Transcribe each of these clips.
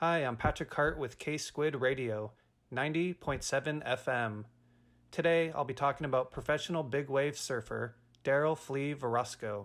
Hi, I'm Patrick Hart with K-Squid Radio, 90.7 FM. Today, I'll be talking about professional big wave surfer Daryl Flea Verosco.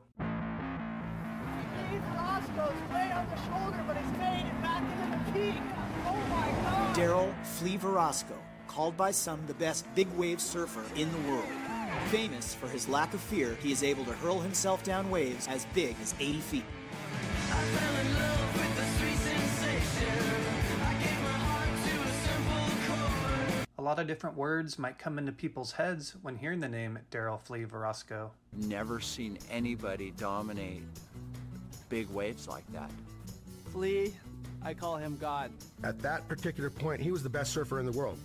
Flea Verosco's way on the shoulder, but he's made it back into the peak. Oh my God! Daryl Flea Verosco, called by some the best big wave surfer in the world. Famous for his lack of fear, he is able to hurl himself down waves as big as 80 feet. I fell in love with the sweet sensation. I gave my heart to a simple chord. A lot of different words might come into people's heads when hearing the name Daryl Flea Verosco. Never seen anybody dominate big waves like that. Flea, I call him God. At that particular point, he was the best surfer in the world.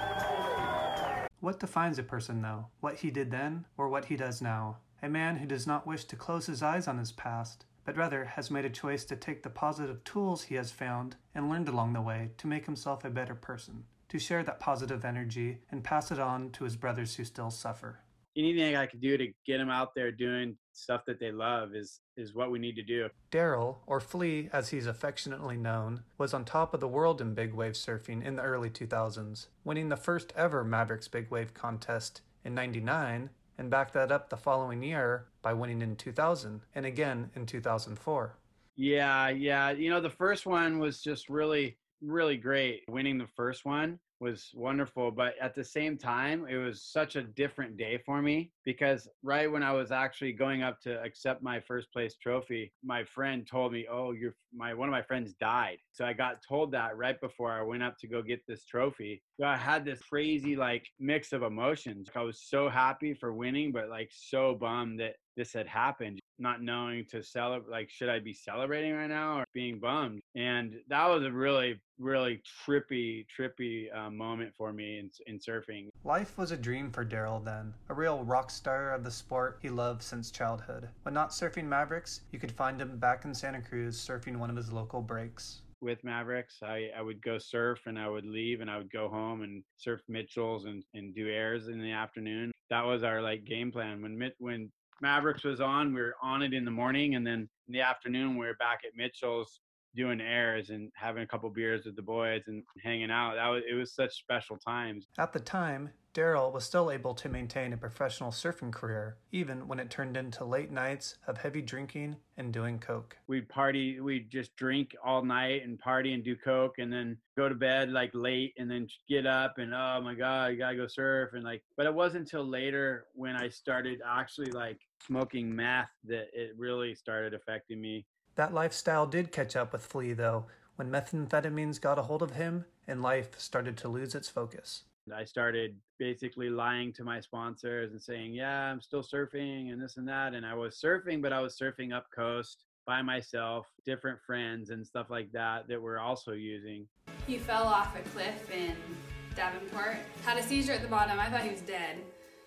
What defines a person, though? What he did then, or what he does now? A man who does not wish to close his eyes on his past, but rather has made a choice to take the positive tools he has found and learned along the way to make himself a better person, to share that positive energy and pass it on to his brothers who still suffer. Anything I could do to get them out there doing stuff that they love is what we need to do. Daryl, or Flea as he's affectionately known, was on top of the world in big wave surfing in the early 2000s, winning the first ever Mavericks Big Wave contest in '99 and backed that up the following year by winning in 2000 and again in 2004. Yeah. The first one was just really, really great. Winning the first one was wonderful, but at the same time, it was such a different day for me because right when I was actually going up to accept my first place trophy, my friend told me, "Oh, one of my friends died." So I got told that right before I went up to go get this trophy. So I had this crazy mix of emotions. I was so happy for winning, but so bummed that this had happened, not knowing to celebrate. Should I be celebrating right now or being bummed? And that was a really, really trippy moment for me in surfing. Life was a dream for Daryl then, a real rock star of the sport he loved since childhood. When not surfing Mavericks, you could find him back in Santa Cruz surfing one of his local breaks. With Mavericks, I would go surf and I would leave and I would go home and surf Mitchell's and do airs in the afternoon. That was our game plan. When Mavericks was on, we were on it in the morning, and then in the afternoon we were back at Mitchell's doing airs and having a couple beers with the boys and hanging out. It was such special times. At the time, Daryl was still able to maintain a professional surfing career, even when it turned into late nights of heavy drinking and doing coke. We'd party, we'd just drink all night and party and do coke and then go to bed late and then get up and, oh my God, you gotta go surf. But it wasn't until later when I started actually smoking meth that it really started affecting me. That lifestyle did catch up with Flea, though, when methamphetamines got a hold of him and life started to lose its focus. I started basically lying to my sponsors and saying, yeah, I'm still surfing and this and that. And I was surfing, but I was surfing up coast by myself, different friends and stuff like that were also using. He fell off a cliff in Davenport, had a seizure at the bottom. I thought he was dead.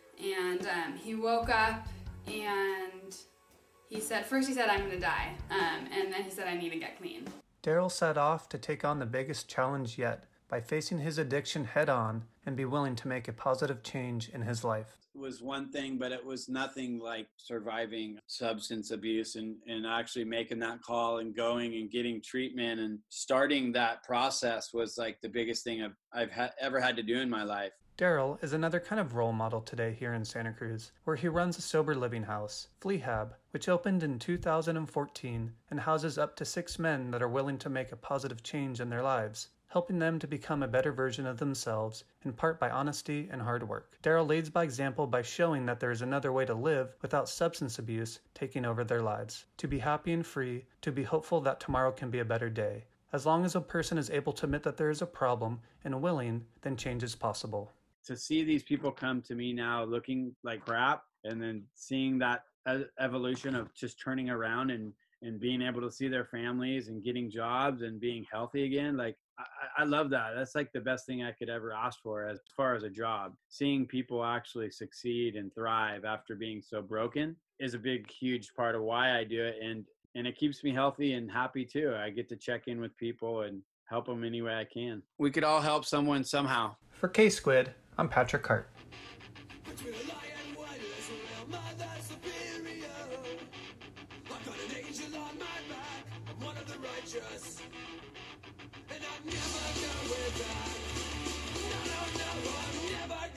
And he woke up and he said, I'm going to die. And then he said, I need to get clean. Daryl set off to take on the biggest challenge yet by facing his addiction head on and be willing to make a positive change in his life. It was one thing, but it was nothing like surviving substance abuse and actually making that call and going and getting treatment and starting that process was the biggest thing I've ever had to do in my life. Daryl is another kind of role model today here in Santa Cruz, where he runs a sober living house, Fleahab, which opened in 2014 and houses up to 6 men that are willing to make a positive change in their lives, helping them to become a better version of themselves, in part by honesty and hard work. Daryl leads by example by showing that there is another way to live without substance abuse taking over their lives, to be happy and free, to be hopeful that tomorrow can be a better day. As long as a person is able to admit that there is a problem and willing, then change is possible. To see these people come to me now looking like crap and then seeing that evolution of just turning around and being able to see their families and getting jobs and being healthy again, I love that. That's the best thing I could ever ask for as far as a job. Seeing people actually succeed and thrive after being so broken is a big, huge part of why I do it. And it keeps me healthy and happy too. I get to check in with people and help them any way I can. We could all help someone somehow. For K-Squid, I'm Patrick Hart. I've got an angel on my back. I'm one of the righteous. And I'm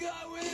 die with